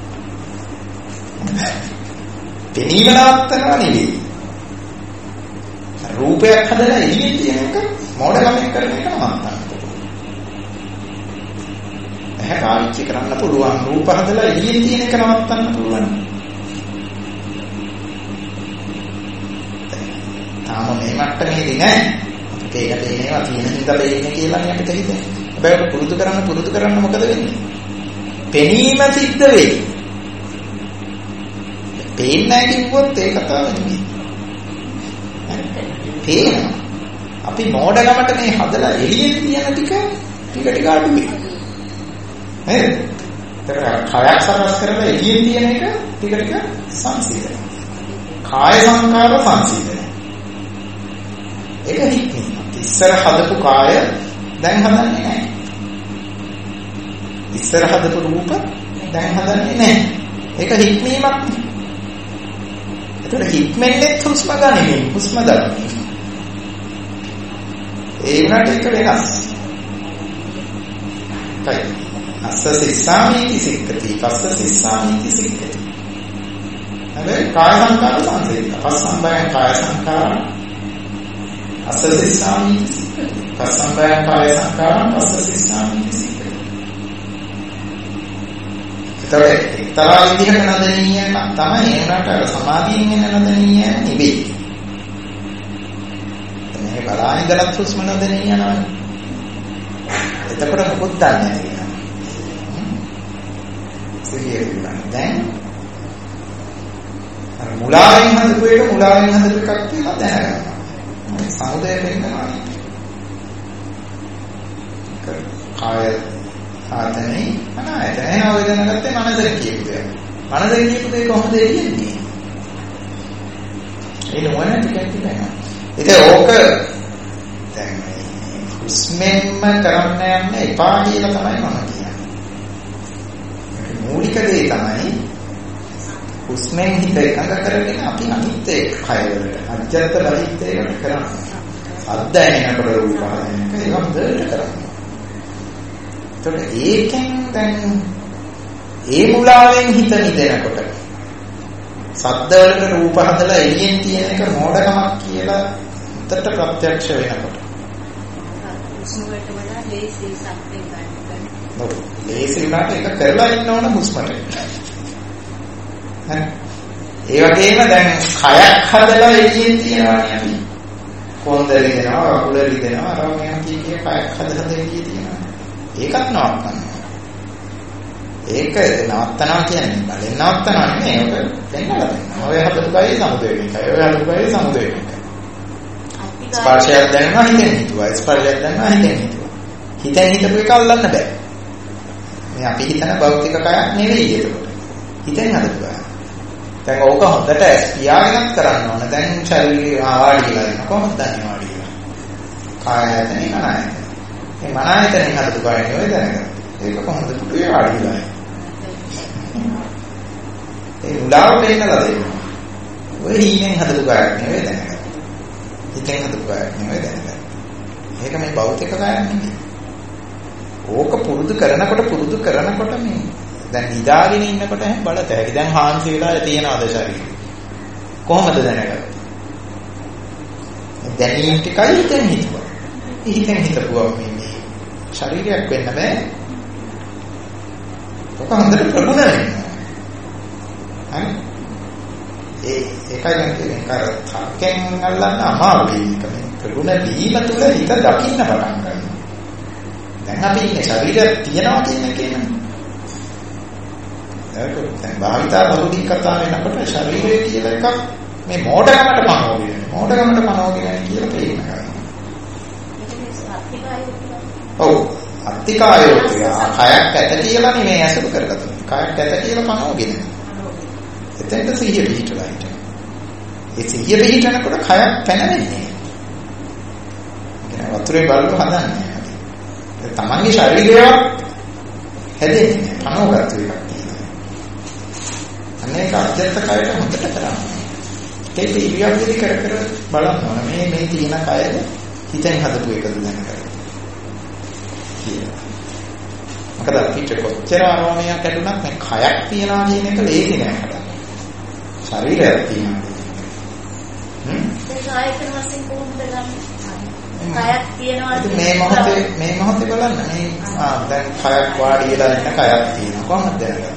පෙනීම නවත්තනවා නෙවෙයි. රූපයක් හදලා එළියෙන් තියන එක මොඩකමෙන් කරන එක නවත්තන්න පුළුවන්. එහෙනම් පාවිච්චි කරන්න පුළුවන්. රූප හදලා එළියෙන් තියන එක නවත්තන්න පුළුවන්. තාම මේ මට්ටමේදී නෑ. ඒකට එනවා තියෙන හින්දා දෙන්නේ කියලා නේ අපිට හිතෙන්නේ. හැබැයි පුරුදු කරන්න පුරුදු කරන්න මොකද වෙන්නේ? පෙනීම සිද්ධ වෙයි. පේන්නේ නැහැ කිව්වොත් ඒ කතාව නෙමෙයි. පේනවා. අපි මොඩකමට මේ හදලා එළියෙන් තියන ටික ටික ටික අඩු වෙනවා. නේද? ඒක කායක් සකස් කරලා එළියෙන් තියන එක ටික ටික සංසිඳනවා. කාය සංකාර සංසිඳනවා. ඒක හික්මීම. ඉස්සර හදපු කාය දැන් හදන්නේ නැහැ. ඉස්සර හදපු රූප දැන් හදන්නේ නැහැ. ඒක හික්මීමක්. ඒතර හික්මෙන්නේ හුස්ම ගන්නෙ හුස්ම ගන්න. ඒ වුණාට ඒක වෙනස්. හරි. අස්ස සිස්සාමීති සික්කති. පස්ස සිස්සාමීති සික්කති. හැබැයි කාය සංකාර සංසිඳන. පස්සම්බයං කාය සංකාර අස්ස සිස්සාමීති සික්කති. පස්සම්බයං කාය සංකාර පස්ස සිස්සාමීති සික්කති. ඒතර එක්තරා විදිහක නදනීය තමයි ඒනට අර සමාධියෙන් එන නදනීය නෙවෙයි. මේ බලාන ඉඳලා හුස්ම නදනීය යනවා. එතකොට මොකද දන්නේ නැහැ. සිහියෙන් දැන් අර මුලාවෙන් හදපු එක මුලාවෙන් හදපු එකක් කියලා දැනගන්නවා. සමුදය වෙනවා. කාය ආතනේ අනායතනේ නෝ දැනගත්තේ මනසෙන් කියපු දෙයක්. මනසෙන් කියපු දෙයක් කොහොමද එන්නේ? ඒ නෝන ටිකක් තිබෙනවා. ඉතින් ඕක දැන් මේ හුස්මෙන්ම කරන්න යන්න එපා කියලා තමයි මම කියන්නේ. මූලික දේ තමයි හුස්මෙන් හිත එකඟ කරගෙන අපි අනිත් ඒ කයවලට අජත්ත බහිත්තේකට කරන්නේ. අද්දැනෙනකොට රූපායනක ඒක හොඳට කරන්නේ. ඒතකොට ඒකෙන් දැන් ඒ මුලාවෙන් හිත නිදෙනකොට සද්දවලට රූප හදලා එළියෙන් තියෙන එක මෝඩකමක් කියලා උත්තර ප්‍රත්‍යක්ෂ වෙනකොට හුස්ම වලට වඩා ලේසි සත්‍යෙන් ගන්න. ඔව් ලේසි වුණාට ඒක කරලා ඉන්න ඕන හුස්මට. හරි. ඒ වගේම දැන් කයක් හදලා එළියෙන් තියනවා නේ. කොන්ද රිදෙනවා, අකුල රිදෙනවා, අර මෙයා කීකේ කයක් හදලා දෙවිය තියෙනවා. ඒකත් නවත්තන්න. ඒක නවත්තනවා කියන්නේ බලෙන් නවත්තනවා නෙමෙයි. ඒක දෙන්නලා දෙනවා. ඔය හදපු කයි සමුදේ වෙන්නේ. ඔය හදපු කයි සමුදේ වෙන්නේ. ස්පර්ශයක් දැනෙනවා හිතෙන් හිතුවා. ස්පර්ශයක් දැනෙනවා හිතෙන් හිතුවා. හිතෙන් හිතපු එක අල්ලන්න බෑ. මේ අපි හිතන භෞතික කයක් නෙවෙයි ඒකට. හිතෙන් හදපුවා. දැන් ඕක හොඳට පියාගෙනත් කරන්න ඕන. දැන් ශරීරය ආවාඩි කියලා ඉන්න කොහොමද දන්නේ වාඩි කියලා? කායයතනේ මනයතනේ. මේ මනයතනේ හදපු කායනේ ඔය දැනගන්න. ඒක කොහොමද පුදුවේ වාඩි කියලා? ඒ උලාව පෙන්නලා දෙනවා. ඔය හිමෙන් හදපු කායක් නෙවෙයි දැනගන්න. හිතෙන් හදපු කායක් නෙවෙයි දැනගන්න. ඒක මේ භෞතික කායක් නෙවෙයි. ඕක පුරුදු කරනකොට පුරුදු කරනකොට මේ දැන් නිදාගෙන ඉන්නකොට හැම බලත හැකි. දැන් හාන්සි වෙලා තියෙනවද ශරීරය? කොහොමද දැනගන්නේ? දැනීම ටිකයි හිතෙන් හිතුවා. හිතෙන් හිතපුවා මේ ශරීරයක් වෙන්න බෑ. ඔක හොඳට ප්‍රගුණ වෙනවා. හරි? ඒ ඒක ඒකයි කියන්නේ කර තර්කයෙන් අල්ලන්න අමාරුයි. මේ ප්‍රගුණ වීම තුළ හිත දකින්න පටන් ගන්නවා. දැන් අපි ඉන්නේ ශරීරය තියනවා කියන එකේනේ. ඒක දැන් භාවිතා බහුලී කතා වෙනකොට ශරීරය කියලා එකක් මේ මෝඩකමට පනවගෙන මෝඩකමට පනවගෙන කියලා තේරෙනවා. ඔව් අත්තිකායෝ කියලා කයක් ඇත කියලා නෙමෙයි ඇසුරු කරගත්තේ. කයක් ඇත කියලා පනවගෙන. එතෙන්ට සිහිය පිහිටලා හිටියා. ඒ සිහිය පිහිටනකොට කයක් පැනවෙන්නේ. ඒ වතුරේ බලු හදන්නේ. තමන්ගේ ශරීරය හැදෙන්නේ පනවගත්තු එකක් තියෙනවා. අනේ කාර්යයත් කයට හොඳට කරන්නේ. ඒක ඉරියව්වෙදි කර කර බලන්න ඕන. මේ මේ තියෙන කයද හිතෙන් හදපු එකද දැනගන්න. මොකද අපිට කොච්චර ආරෝණයක් ඇතුණත් මේ කයක් තියනවා කියන එක ලේසි නෑ හදන්න. ශරීරයක් තියෙනවා. හ්ම්. ඒක ආයතන වශයෙන් කොහොමද ගන්නේ? කයක් තියනවා මේ මොහොතේ මේ මොහොතේ බලන්න මේ ආ දැන් කයක් වාඩි වෙලා ඉන්න කයක් තියෙනවා කොහොමද දැනගන්නේ?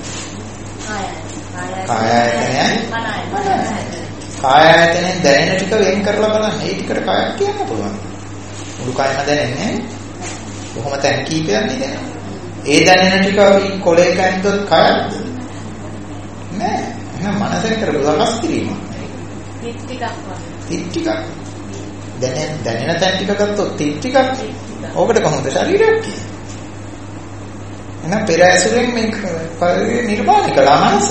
කාය ආයතනයයි කාය ආයතනයෙන් දැනෙන ටික වෙන් කරලා බලන්න. ඒ ටිකට කයක් කියන්න පුළුවන්. මුළු කයම දැනෙන්නේ කොහොම තැන් කීපයක් නෙදෙන. ඒ දැනෙන ටික අපි කොලේ කැන්තොත් කයක්ද? නෑ. එහෙනම් මනසෙන් කරපු සකස් කිරීම. තිත් ටිකක් වගේ. තිත් ටිකක්. දැනෙන දැනෙන තැන් ටික ගත්තොත් තිත් ටිකක්. ඕකට කොහොමද ශරීරයක් කියන්නේ? එහෙනම් පෙර ඇසුරෙන් මේ පරිවර්තන නිර්මාණය කළා මනස.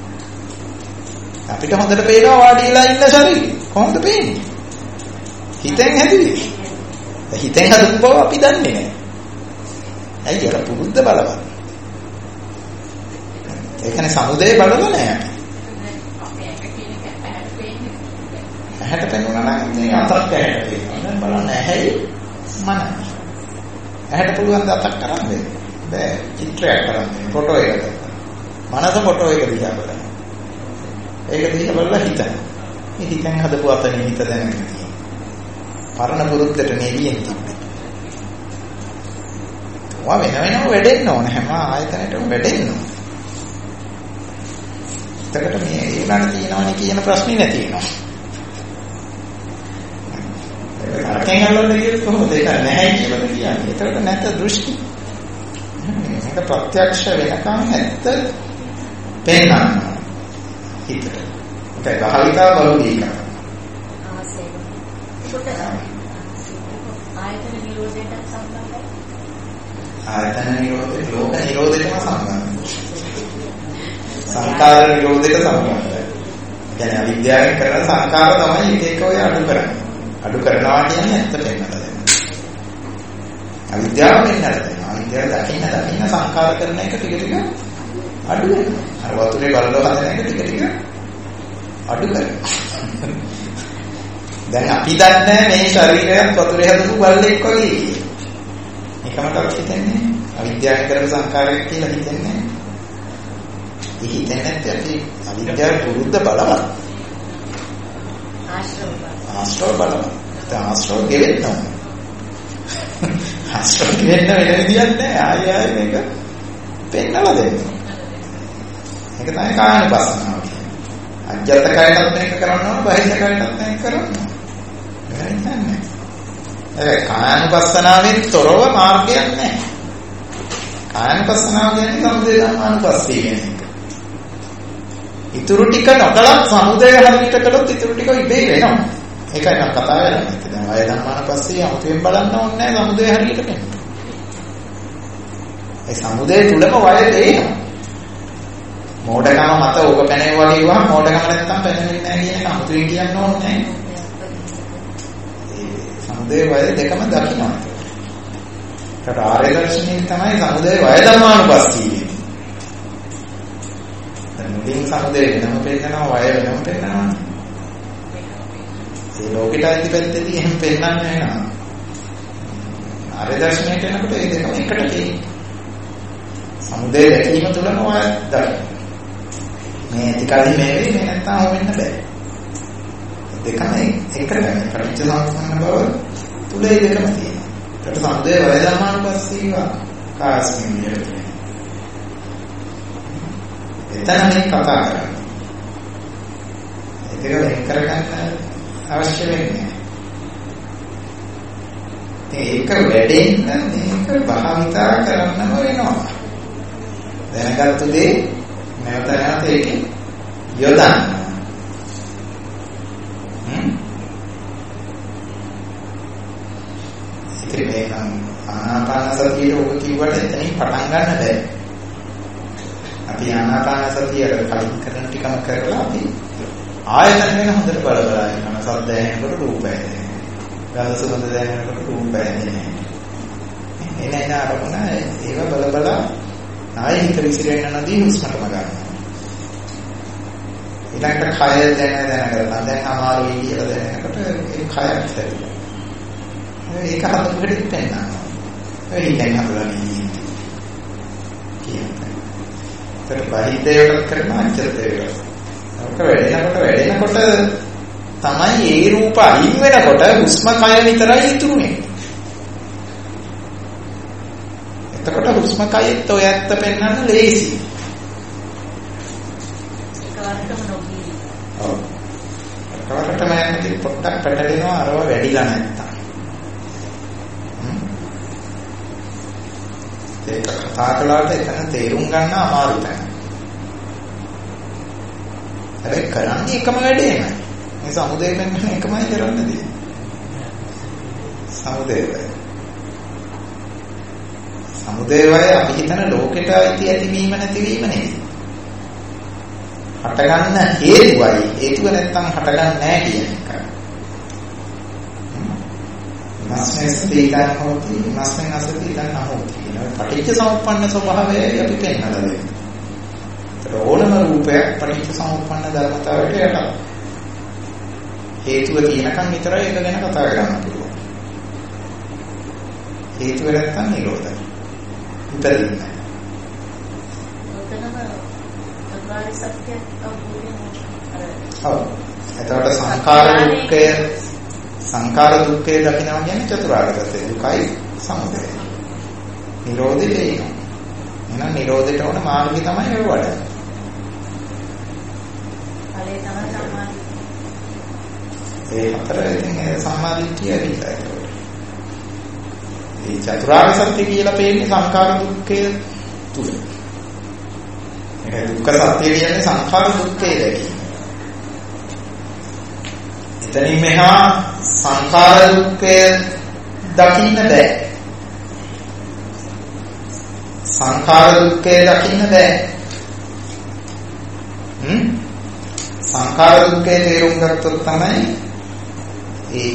අපිට හොඳට පේනවා වාඩි වෙලා ඉන්න ශරීරය. කොහොමද පේන්නේ? හිතෙන් හැදුවේ. හිතෙන් හදපු බව අපි දන්නේ නැහැ. ඇයි අර පුරුද්ද බලවත්. ඒ කියන්නේ සමුදේ බලව නැහැ. ඇහැට පෙනුණා නම් මේ අතක් ඇහැට පේනවා. දැන් බලන්න ඇහැයි මන. ඇහැට පුළුවන් ද අතක් කරන්නේ? බෑ. චිත්‍රයක් කරන්නේ. ෆොටෝ එකක්. මනස ෆොටෝ එක දිහා බලනවා. ඒක දිහා බලලා හිතන. මේ හිතෙන් හදපු අතනේ හිත දැනගෙන තියෙනවා. පරණ පුරුද්දට නෙවියෙන් තිබ්බේ. ඔය වෙන වෙනම වැඩෙන්න ඕන හැම ආයතනයකම වැඩෙන්න ඕන. එතකොට මේ ඒ උනාට තියෙනවනේ කියන ප්‍රශ්නේ නැති වෙනවා. අරකින් අල්ලන්න ගියොත් කොහොමද ඒක නැහැ කියලා කියන්නේ. එතකොට නැත්ත දෘෂ්ටි. මේක ප්‍රත්‍යක්ෂ වෙනකම් නැත්ත පේනවා. හිතට. ඒක භාවිතා බලුදීක. ආයතන නිරෝධයට සම්බන්ධයි. ආයතන නිරෝධය ලෝක නිරෝධයටම සම්බන්ධයි. සංකාර නිරෝධයට සම්බන්ධයි. කියන්නේ අවිද්‍යාවෙන් කරන සංකාර තමයි එක එක ඔය අඩු කරන්නේ. අඩු කරනවා කියන්නේ ඇත්ත පෙන්නලා දෙනවා. අවිද්‍යාව පෙන්නලා දෙනවා. අවිද්‍යාව දකින්න දකින්න සංකාර කරන එක ටික ටික අඩු වෙනවා. අර වතුරේ බලව හදන එක ටික ටික අඩු කරනවා. දැන් අපි දන්නේ මේ ශරීරයත් වතුරේ හදපු බල්ලෙක් වගේ කියලා. එකමකට හිතන්නේ අවිද්‍යාවෙන් කරපු සංකාරයක් කියලා හිතන්නේ. ඒ හිතන්නේ ඇති අවිද්‍යාව පුරුද්ද බලවත්. ආශ්‍රව ආශ්‍රව බලවත්. ඒ ආශ්‍රව ගෙවෙන්න ඕන. ආශ්‍රව ගෙවෙන්න වෙන විදියක් නෑ. ආය ආය මේක පෙන්නලා දෙන්න. ඒක තමයි කායනුපස්සනාව කියන්නේ. අජ්ජත් කයටත් මේක කරන්න ඕන, බහිද්ද කයටත් මේක කරන්න ඕන. වෙන්නේ නැහැ. ඒක කායනුපස්සනාවෙන් තොරව මාර්ගයක් නැහැ. කායනුපස්සනාව කියන්නේ සමුදය ධම්මානුපස්සී කියන එක. ඊටු ටික නොකලත් සමුදය හරියට කළොත් ඊටු ටික ඉබේ වෙනවා. ඒකයි මම කතා කරන්නේ. දැන් වය ධම්මානුපස්සී අමුතුවෙන් බලන්න ඕනේ නැහැ සමුදය හරියට වෙන්න. ඒ සමුදය තුලම වය දෙනවා. මෝඩකම මත ඕක පැනෙව වගේ වහම මෝඩකම නැත්තම් පැනෙන්නේ නැහැ කියන එක අමුතුවෙන් කියන්න ඕනේ නැහැ. සමුදය වය දෙකම දකින්න. ඒකට ආර්ය දර්ශනයේ තමයි සමුදය වය ධම්මානුපස්සී කියන්නේ. දැන් මුලින් සමුදය වෙනම පෙන්නනවා වය වෙනම පෙන්නනවා. ඒ ලෝකෙට අධිපත්‍යදී එහෙම පෙන්නන්නේ නැහැ. ආර්ය දර්ශනයට එනකොට මේ දෙකම එකට තියෙනවා. සමුදය දැකීම තුළම වය දකින්න. මේ ඇතිකල්හි මේ වෙයි මේ නැත්තම් වෙන්න බෑ. දෙකම එකට ගන්න. පටිච්ච සමුප්පන්න බව තුලේ දෙකම තියෙනවා. ඒකට සමුදය වය ධම්මානුපස්සීව කාස්මින් කියන්නේ. එතන මේ කතා කරන්නේ. ඒක වෙන් කරගන්න අවශ්‍ය වෙන්නේ. ඒක වැඩෙන්න මේක භාවිතා කරන්නම වෙනවා. දැනගත්තු දේ නැවත නැවත ඒකේ යොදන්න. හ්ම්. ඒක මේ ආනාපාන සතියේ ඔබ කිව්වට එතනින් පටන් ගන්න බෑ. අපි ආනාපාන සතිය කලින් කරන ටිකම කරලා අපි ආයතන වෙන හොඳට බල බල ඉන්න සද්ද ඇහෙනකොට රූපය දැනෙනවා. ගඳ සුවඳ දැනෙනකොට රූපය දැනෙනවා. එන එන අරමුණ ඒව බල බල ආයෙ හිත විසිරෙන්න නැදී හුස්මටම ගන්නවා. ඊළඟට කය දැන දැන කරලා දැන් අමාරුයි කියලා දැනනකොට ඒ කයත් හැදෙනවා. ඒක හදපුවට පෙන්නනවා. ඒ හිතෙන් හදලානේ කියන්නේ. ඒතර බාහිරයට කරන අච්චරතේට. ඒක වැඩෙනකොට වැඩෙනකොට තමයි ඒ රූප අයින් වෙනකොට හුස්ම කය විතරයි ඉතුරුනේ. එතකොට හුස්ම කයෙත් ඔය ඇත්ත පෙන්වන්න ලේසි. ඒකවලටම නොගී. ඔව්. ඒකවලටම යන්නේ පොට්ටක් පැටලෙනවා අරව වැඩිලා නැත්තම්. ඒක කතා කළාට එතන තේරුම් ගන්න අමාරු තැන. හැබැයි කරන්නේ එකම වැඩේමයි. මේ සමුදේ වෙන එකමයි කරන්නේ. සමුදේ වේ. සමුදේ වේ අපි හිතන ලෝකෙට ඇති ඇතිවීම නැතිවීම නෙවෙයි. හටගන්න හේතුවයි. හේතුව නැත්තම් හටගන්නේ නැහැ කියන එක. මාස්මේ ස්ථිතයන් හොති මාස්මේ නැසතියන් නැහොති. පටිච්ච සමුප්පන්න ස්වභාවයයි අපි පෙන්නලා දෙන්නේ. ඒතර ඕනම රූපයක් පටිච්ච සමුප්පන්න ධර්මතාවයට යටත්. හේතුව තියෙනකන් විතරයි ඒක ගැන කතා කරන්න පුළුවන්. හේතුව නැත්තම් නිරෝධයි. උතරින් නැහැ. ඔතනම අනිවාර්ය සත්‍යයක් අවබෝධ ඔව්. එතකොට සංඛාර දුක්ඛය සංඛාර දුක්ඛය දකිනවා කියන්නේ චතුරාර්ය සත්‍ය දුකයි සමුදයයි. නිරෝධයට එනවා. එහෙනම් නිරෝධයට ඕන මාර්ගය තමයි ඒ වඩ. ඵලය තමයි සම්මාදිට්ඨිය. ඒ හතර ඉතින් ඒ සම්මාදිට්ඨිය ඇවිල්ලා ඒකට. මේ චතුරාර්ය සත්‍ය කියලා පෙන්නේ සංඛාර දුක්ඛය තුල. ඒ දුක්ඛ සත්‍ය කියන්නේ සංඛාර දුක්ඛය දැකීම. එතනින් මෙහා සංඛාර දුක්ඛය දකින්න බෑ. සංඛාර දුක්ඛය දකින්න බෑ. හ්ම් සංඛාර දුක්ඛය තේරුම් ගත්තොත් තමයි ඒ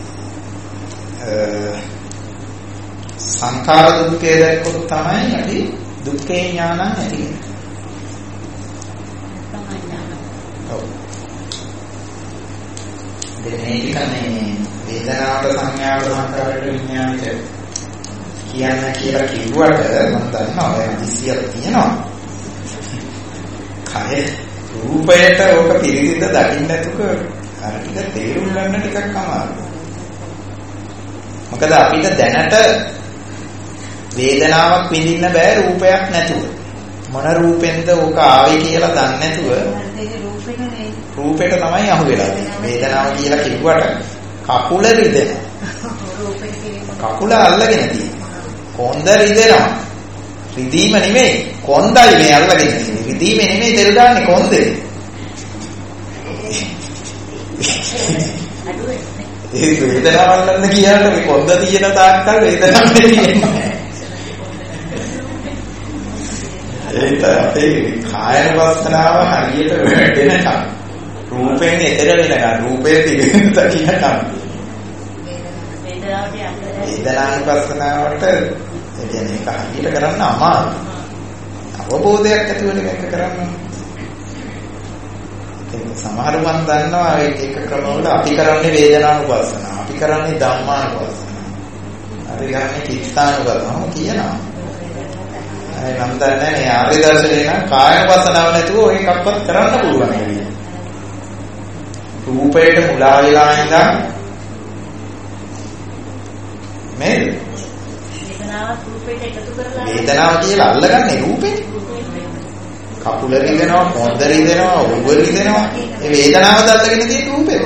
සංඛාර දුක්ඛය දැක්කොත් තමයි අපි දුක්ඛේ ඥානං ඇති වෙන්නේ. තමයි ඥාන. ඔව්. දෙන්නේ කන්නේ වේදනාවට සංඥාවට සංකාරයට විඥානයට කියන්න කියලා කිව්වට මම දන්නවා ඒ විශ්ියක් තියෙනවා. කය රූපයට ඕක පිළිවිද දකින්න නැතුක අර ටික තේරුම් ගන්න ටිකක් අමාරුයි. මොකද අපිට දැනට වේදනාවක් විඳින්න බෑ රූපයක් නැතුව. මොන රූපෙන්ද ඕක ආවේ කියලා දන්නේ නැතුව රූපෙට තමයි අහු වෙලා තියෙන්නේ. වේදනාව කියලා කිව්වට කකුල රිදෙනවා. කකුල අල්ලගෙන තියෙනවා. කොන්ද රිදෙනවා. රිදීම නෙමෙයි කොන්දයි මේ අල්ලගෙන තියෙන්නේ. රිදීම නෙමෙයි දෙල් දාන්නේ කොන්දේ. ඒ වේදනාව අල්ලන්න කියන්නේ මේ කොන්ද තියෙන තාක්කල් වේදනාවක් නෙමෙයි. ඒක අපේ කායන වස්තනාව හරියට වැඩෙනකම් රූපයෙන් එතර වෙනකම් රූපයේ තිබෙන දකින්නකම් වේදනානුපස්සනාවට ඒ කියන්නේ ඒක හරියට කරන්න අමාරුයි. අවබෝධයක් ඇති වෙන එක කරන්න. ඒක සමහර මන් දන්නවා ඒක එක ක්‍රමවල අපි කරන්නේ වේදනානුපස්සනාව. අපි කරන්නේ ධම්මානුපස්සනාව. අපි කරන්නේ චිත්තානුපස්සනාව කියනවා. ඒ නම් දන්නේ මේ ආර්ය දර්ශනේ නම් කායනුපස්සනාව නැතුව ඔය එකක්වත් කරන්න පුළුවන් නෙවෙයි. රූපයට මුලා වෙලා ඉඳන් මේ වේදනාව රූපයට එකතු කරලා වේදනාව කියලා අල්ලගන්නේ රූපේ. කකුල රිදෙනවා, පොන්ද රිදෙනවා, උගුර රිදෙනවා. ඒ වේදනාව දැල්ලගෙන තියෙන රූපේ.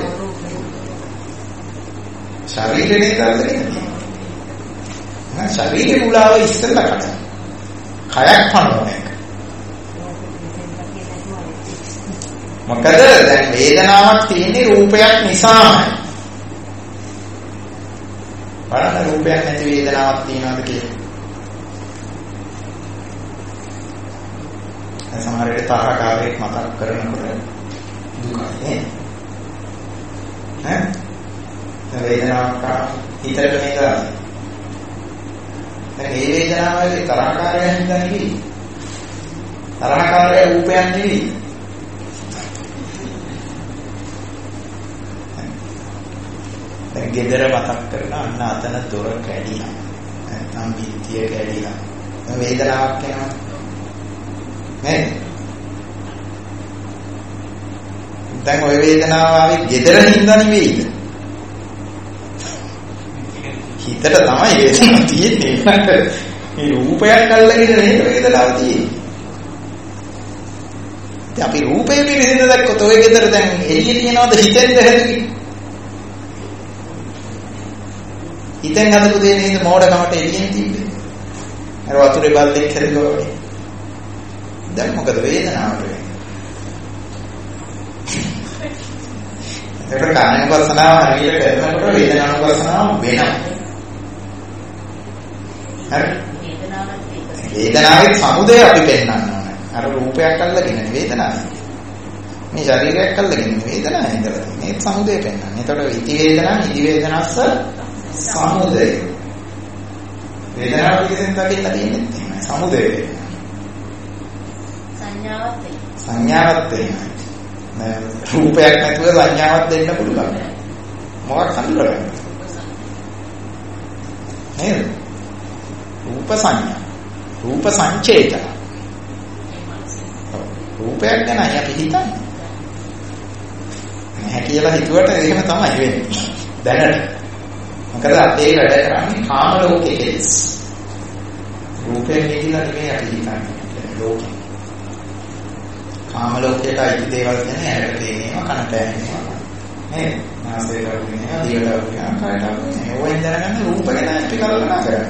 ශරීරේ නේද දැල්ලගෙන තියෙන්නේ. නෑ ශරීරේ මුලාව ඉස්සෙල්ලා කඩන. කයක් පනවන්නේ. මොකද දැන් වේදනාවක් තියෙන්නේ රූපයක් නිසාමයි. බලන්න රූපයක් නැති වේදනාවක් තියනවාද කියලා. සමහර වෙලට තරහකාරයෙක් මතක් කරනකොට දුකයි නේද? ඈ? වේදනාවක් හිතට නේද? දැන් මේ වේදනාවයි තරහකාරය හින්දා නෙවෙයි. තරහකාරය රූපයක් නෙවෙයි. දැන් ගෙදර මතක් කරන අන්න අතන දොර කැඩිලා. නැත්නම් බිත්තිය කැඩිලා. වේදනාවක් එනවා. නේද? දැන් ওই වේදනාව ආවේ ගෙදර හින්දා නෙවෙයිද? හිතට තමයි වේදනාව තියෙන්නේ. මේ රූපයක් අල්ලගෙන නේද වේදනාව තියෙන්නේ. දැන් අපි රූපේ පිළිසිඳ දැක්කොත් ඔය ගෙදර දැන් එළිය තියනවද හිතෙන්ද හැදුවේ? හිතෙන් හදපු දේ නේද මෝඩකමට එළියෙන් තිබ්බේ. අර වතුරේ බල්ලෙක් හැදුවා වගේ. දැන් මොකද වේදනාවට වෙන්නේ? ඒකට කායනුපස්සනාව හරියට කරනකොට වේදනානුපස්සනාව වෙනවා. හරි? වේදනාවේ සමුදය අපි පෙන්නන්න ඕනේ. අර රූපයක් අල්ලගෙන වේදනාව. මේ ශරීරයක් අල්ලගෙන වේදනාව ඉඳලා මේ සමුදය පෙන්නන්න. එතකොට ඉති වේදනා, ඉති වේදනස්ස සමුදය. වේදනාව පිළිසින් දකින්න තියෙන්නේ සමුදය. සංඥාවක් දෙන්න. රූපයක් නැතුව සංඥාවක් දෙන්න පුළුවන්. මොකක් හඳුනගන්න? නේද? රූප සංඥා. රූප සංචේතන. රූපයක් ගැන අපි හිතන්නේ. නැහැ කියලා හිතුවට එහෙම තමයි වෙන්නේ. දැනට. මොකද අපේ වැඩ කරන්නේ කාම ලෝකයේ කෙලස්. රූපයෙන් නිදිලා නෙමෙයි අපි හිතන්නේ. ලෝකෙ කාම ලෝකයට අයිති දේවල් කියන්නේ ඇහැට පේනවා, කනට ඇහෙනවා. නේද? නාසයට වදිනවා, දිවට වදිනවා, කයට වදිනවා. ඒවෙන් දැනගන්න රූප ගැන අපි කල්පනා කරන්නේ.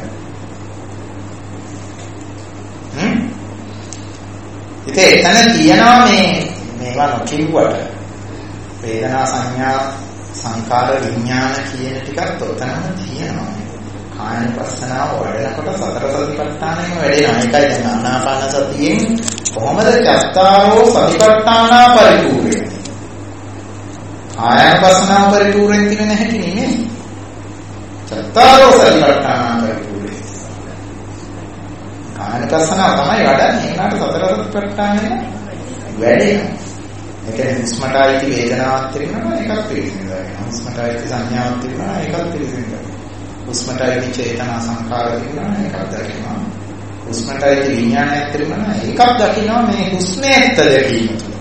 හ්ම්? ඉතින් එතන තියෙනවා මේ මේවා නොකියුවට වේදනා සංඥා සංකාර විඥාන කියන ටිකත් ඔතනම තියෙනවා. කායනුපස්සනාව වඩනකොට සතර සතිපට්ඨානෙම වැඩෙනවා. ඒකයි දැන් ආනාපාන සතියෙන් කොහොමද චත්තාරෝ සතිපට්ඨානා පරිපූර්ණය. කායනුපස්සනාව පරිපූර්ණ කියන හැටි නෙමෙයි. චත්තාරෝ සතිපට්ඨානා පරිපූර්ණය. කායනුපස්සනාව තමයි වඩන්නේ. ඒකට සතර සතිපට්ඨානෙම වැඩෙනවා. ඒ කියන්නේ හුස්මට ආйти වේදනාවක් තිරෙනවා ඒකත් පිළිසිඳනවා. හුස්මට ආйти සංඥාවක් තිරෙනවා ඒකත් පිළිසිඳනවා. හුස්මට ආйти චේතනා සංකාර තිරෙනවා ඒකත් දකිනවා. හුස්මට ආйти විඥානයක් තිරෙනවා ඒකත් දකිනවා. මේ හුස්මේ ඇත්ත දැකීම තුළ.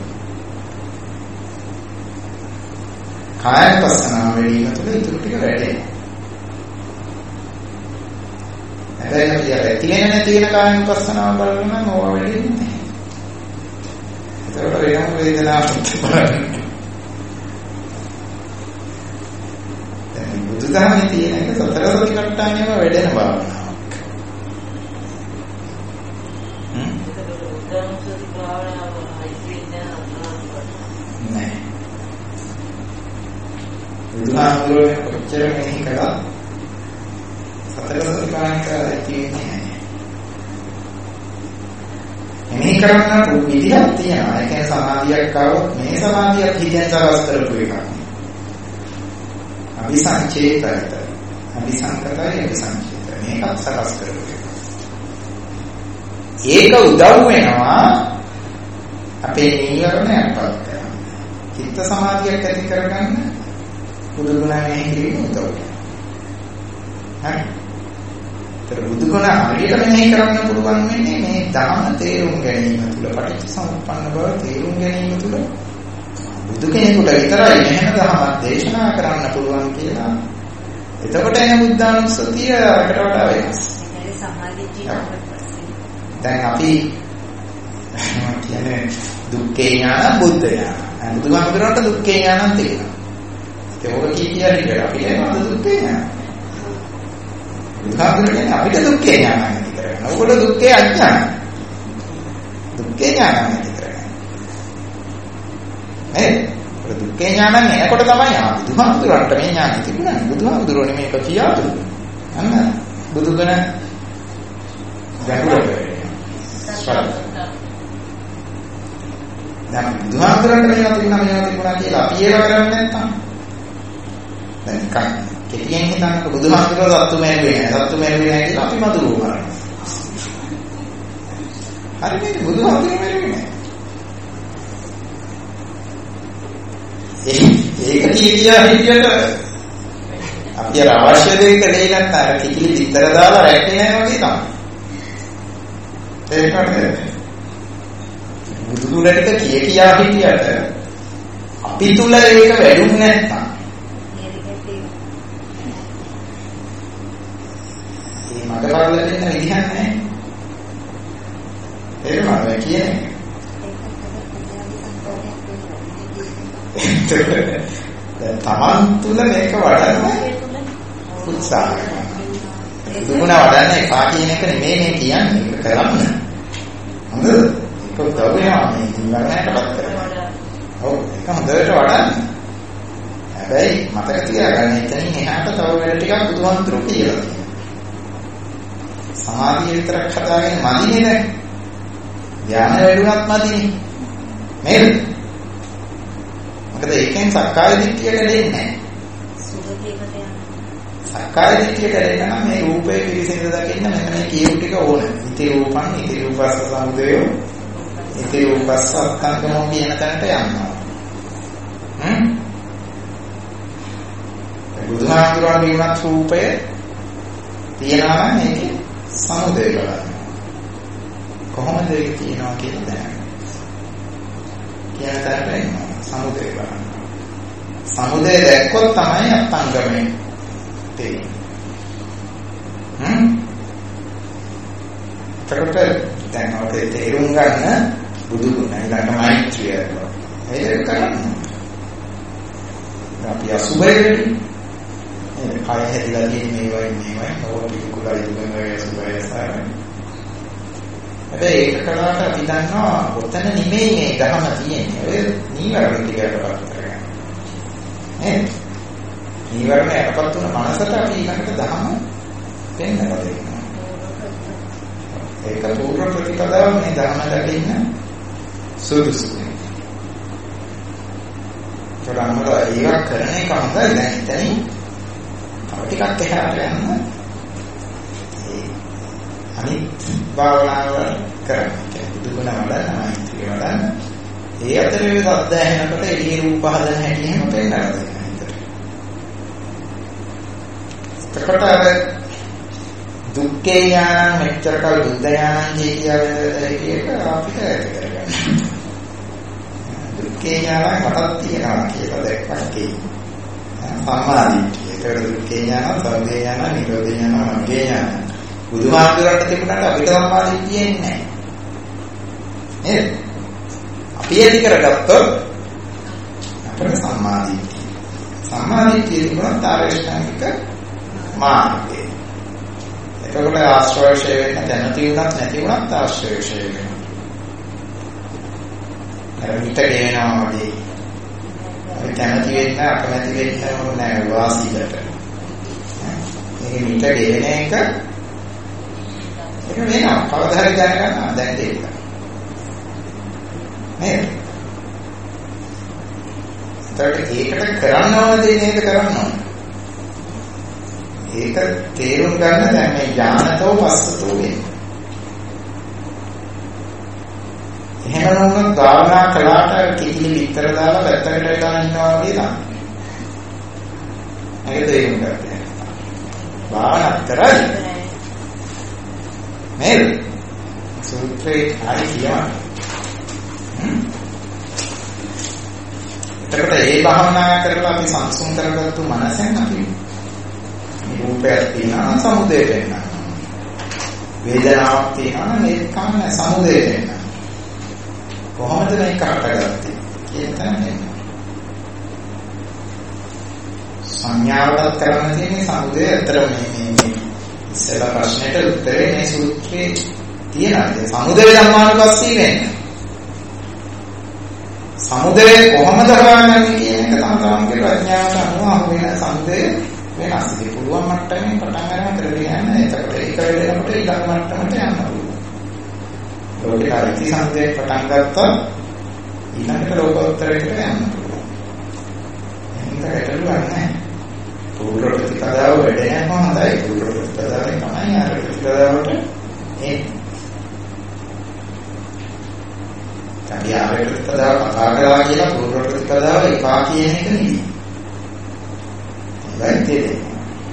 කායපස්සනාව වැඩිම තුළ ඊට ටික වැඩෙනවා. හැබැයි අපි අර තියෙන නැති වෙන කායපස්සනාව බලනවා නම් ඕවා වැඩින්නේ නැහැ. ඒක වෙනම වේදනාවක් බලන්න. දැන් බුදුදහමේ තියෙන එක සතර සතිපට්ඨානෙම වැඩෙන භාවනාවක්. හ්ම්. නෑ. බුදුහාමුදුරුවෝ කොච්චර මෙහි කළා සතර සතිපට්ඨානෙ තියෙන්නේ නැහැ. මේ කරන්න විදියක් තියෙනවා. ඒ කියන්නේ සමාධියක් ආවොත් මේ සමාධියක් හිතෙන් සකස් කරපු එකක්. අபிසංචේතය. අபிසංකතය අபிසංචේතය. මේකත් සකස් කරපු එකක්. ඒක උදව් වෙනවා අපේ නීවරණයක් පත් කරගන්න. චිත්ත සමාධියක් ඇති කරගන්න බුදු ගුණයෙන් හිරින් උදව් වෙනවා. හරි. බුදු ගුණ හරියට මෙහෙ කරන්න පුළුවන් වෙන්නේ මේ ධර්ම තේරුම් ගැනීම තුළ පටිච්චසමුප්පන්න බව තේරුම් ගැනීම තුළ බුදු කෙනෙකුට විතරයි මෙහෙම ධර්මයක් දේශනා කරන්න පුළුවන් කියලා. එතකොට එන බුද්ධානුස්සතිය අරකට වඩා වෙනස්. දැන් අපි කියන්නේ දුක්ඛේ ඥාන බුද්ධ ඥාන. බුදුහාමුදුරන්ට දුක්ඛේ ඥානක් තියෙනවා. ඒක ඔය කී කියන්නේ අපිට එනවා දුක්ඛේ ඥාන. බුදුහාමුදුරනේ අපිට දුක්ඛේ ඥාන නැති කරගන්න. ඔයගොල්ලෝ දුක්ඛේ අඥාන. දුක්ඛේ ඥාන නැති කරගන්න. නේද? ඔය දුක්ඛේ ඥාන එනකොට තමයි ආ බුදුහාමුදුරන්ට මේ ඥාන තිබුණා. බුදුහාමුදුරනේ මේක කියා දුන්නා. අන්න බුදුගුණ ගැඹුරට දැන් බුදුහාමුදුරන්ට මේවා තිබුණා මේවා තිබුණා කියලා අපි ඒව කරන්නේ නැත්තම් දැන් කන් කෙටියෙන් හිතන්නකො බුදුහාමුදුරුවෝ සත්තු මෙහෙුවේ නැහැ සත්තු මෙහෙුවේ නැහැ කියලා අපි මදුරුව කරනවා හරි නේද බුදුහාමුදුරුවෝ මෙහෙුවේ නැහැ ඒක කියා හිටියට අපි අර අවශ්‍ය දේ කළේ නැත්නම් අර කිකිලි විතර දාලා රැකේ නැහැ වගේ තමයි ඒකට බුදුරට කිය කියා හිටියට අපි තුල ඒක වැඩුන්නේ නැත්නම් මේ මඩ බලලා දෙන්න විදිහක් නැහැ ඒක මම කියන්නේ දැන් තමන් තුල මේක වඩන්න උත්සාහ කරනවා. දුමුණ වඩන්න එපා කියන එක නෙමෙයි මේ කියන්නේ. ඒක කරන්න. හොඳද? ඒක තවේනවා මේ නිවර්ණයටපත් කරනවා. ඔව් ඒක හොඳට වඩන්න. හැබැයි මතක තියාගන්න එතනින් එහාට තව වැඩ ටිකක් බුදුහාමුදුරුවෝ කියලා තියෙනවා. සමාධිය විතරක් හදාගෙන මදිනේ දැන්. ධ්‍යාන වැඩුණත් මදිනේ. නේද? මොකද ඒකෙන් සක්කාය දිට්ඨියට දෙන්නේ නැහැ. සුගතියකට යනවා. සක්කාය දිට්ඨියට දෙන්න නම් මේ රූපේ පිළිසිඳ දකින්න මෙන්න මේ කියු ටික ඕන. ඉති රූපං ඉති රූපස්ස සමුදයෝ ඉති රූපස්ස අත්ංගමෝ කියන තැනට යනවා. හ්ම්? බුදුහාමුදුරුවන්ගේ උනත් රූපය තියනවා නම් මේකේ සමුදය බලන්න. කොහොමද ඒක තියනවා කියලා දැනගන්න. කියන තැනට එනවා. සමුදය බලන්න. සමුදය දැක්කොත් තමයි අත්ංගමේ තියෙන්නේ. හ්ම්? ඒකට දැන් ඔතේ තේරුම් ගන්න බුදු ගුණ ඊළඟ මෛත්‍රිය. ඒක කරන්න. අපි අසුබයේදී ඒ කය හැදිලා තියෙන මේවයි මේවයි ඕක කුලයි දුන්නේ අසුබය සාරයි. හැබැයි ඒක කලාට අපි දන්නවා ඔතන නෙමෙයි මේ ගහම තියෙන්නේ. ඔය නීවරණ ටිකකට පත් කරගන්න. නේද? නීවරණ යටපත් වුණ මනසට අපි ඊළඟට දහම දෙන්නලා දෙනවා. ඒක පූර්ව ප්‍රතිපදාව මේ ධර්ම දකින්න සුදුසුයි. ඒකම ඒක කරන එක හොඳයි. දැන් ඉතින් තව ටිකක් එහාට යන්න අනිත් භාවනාව කරන්නේ බුදුගුණ වඩන මෛත්‍රිය වඩන ඒ අතරේ සද්ද ඇහෙනකොට එළිය රූප හදන හැටි එහෙම පෙන්නනවා හිතට. එතකොට අර දුක්ඛේ ඥානං මෙච්චර කල් බුද්ධ ඥානං කියන්නේ ඒක අපිට ඇති කරගන්න. දුක්ඛේ ඥානං මතක් තියනවා කියලා දැක්කම කියන්නේ. සම්මාදිට්ඨිය. ඒකට දුක්ඛේ ඥානං, සමුදය ඥානං, නිරෝධ ඥානං, මග්ගේ ඥානං. බුදුහාමුදුරන්ට තිබුණාට අපිට සම්මාදිට්ඨිය එන්නේ නැහැ. නේද? අපි ඇති කරගත්තොත් අපිට සම්මාදිට්ඨිය. සම්මාදිට්ඨිය තිබුණාට ආරේෂ්ඨාංගික මාර්ගය. එතකොට ආශ්‍රවශය වෙන්න දැනති උනත් නැති උනත් ආශ්‍රවශය වෙනවා. අර මිට ගේනවා වගේ. අපි කැමති වෙන්න අකමැති වෙන්න ඕනේ වාසීකට. මේ මිට ගේන එක ඒක වෙනවා. කවදා හරි දැනගන්න දැන් ඒක. නේද? ඒකට කරන්න ඕන දේ නේද කරන්න ඕන. ඒක තේරුම් ගන්න දැන් මේ ඥානතෝ පස්සතෝ වෙන්නේ. එහෙම වුණොත් භාවනා කළාට කිසිම විතර දාලා පැත්තකට වෙලා ඉන්නවා වගේ තමයි. ඒක තේරුම් ගන්න. භාවනා කරයි. නේද? සූත්‍රේ හරි කියනවා. එතකොට ඒ භාවනා කරලා අපි සංසුන් කරගත්තු මනසෙන් අපි රූපයක් තියෙනවා සමුදය වෙනවා. වේදනාවක් තියෙනවා මේක කන්න සමුදය වෙනවා. කොහොමද මේක හටගත්තේ කියන තැන එන්න. සංඥාවටත් කරන්න තියෙන්නේ සමුදය අතර මේ මේ ඉස්සෙල්ලා ප්‍රශ්නෙට උත්තරේ මේ සූත්‍රයේ තියෙනවා. සමුදය ධම්මානුපස්සී වෙන්නේ. සමුදය කොහොමද හොයන්නේ කියන එක තමයි තමන්ගේ ප්‍රඥාවට අනුව අහු වෙන සමුදය වෙනස්. ඒක පුළුවන් මට්ටමින් පටන් ගන්න කරගෙන යන්න. එතකොට ඒක වෙනකොට ඊළඟ මට්ටමට යන්න පුළුවන්. ලෝකේ අර්ථي සමුදය පටන් ගත්තා ඊළඟට ලෝකෝත්තරයට යන්න පුළුවන්. එහෙනම් ඒකට නැහැ. පූර්ව ප්‍රතිපදාව වැඩේ නැහැ හොඳයි. පූර්ව ප්‍රතිපදාවේ තමයි අර ප්‍රතිපදාවට එන්නේ. අපි ආර ප්‍රතිපදාව කතා කරලා කියලා පූර්ව ප්‍රතිපදාව එපා කියන එක නෙවෙයි. ඒකයි තේරෙන්නේ.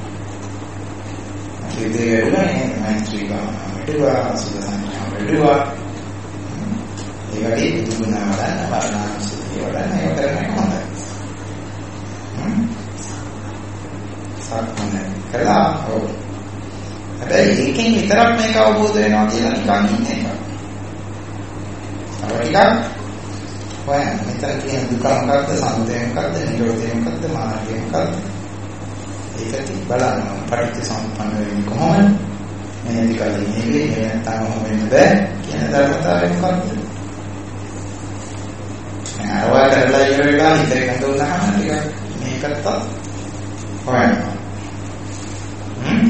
අපි දෙවියන්ගේ මෛත්‍රී භාවනාවට සුදසංඥා වෙලුවා. ඒකයි බුදුගුණ වඩන්න වර්ණානුස්සතිය වඩන්න ඒක කරන්නේ හොඳයි. සක්මන කළා. ඔව්. හැබැයි ඒකෙන් විතරක් මේක අවබෝධ වෙනවා කියලා නිකන් ඉන්නේ එක. තව ටිකක් හොයන්න. මෙතන කියන දුක මොකක්ද, සමුදය මොකක්ද, නිරෝධය මොකක්ද, මාර්ගය මොකක්ද? ඒකත් බලන්න. පටිච්චසමුප්පන්න වෙන්නේ කොහොමද? මේ විකල්ප නෙවෙයි, නැත්නම් මොකෙන්ද බෑ කියන ධර්මතාවය මොකක්ද? අරවා කරලා ඉවර වෙලා හිතේ කඳුනහම ටිකක් මේකත් හොයන්න. හ්ම්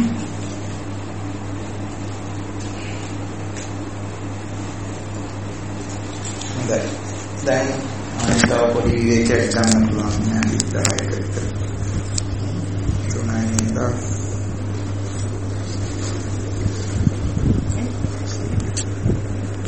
හොඳයි. දැන් අනිත් පොඩි විවේකයක් ගන්න පුළුවන් නේද? ඉස්සරහට. ඒක නෑ නේද?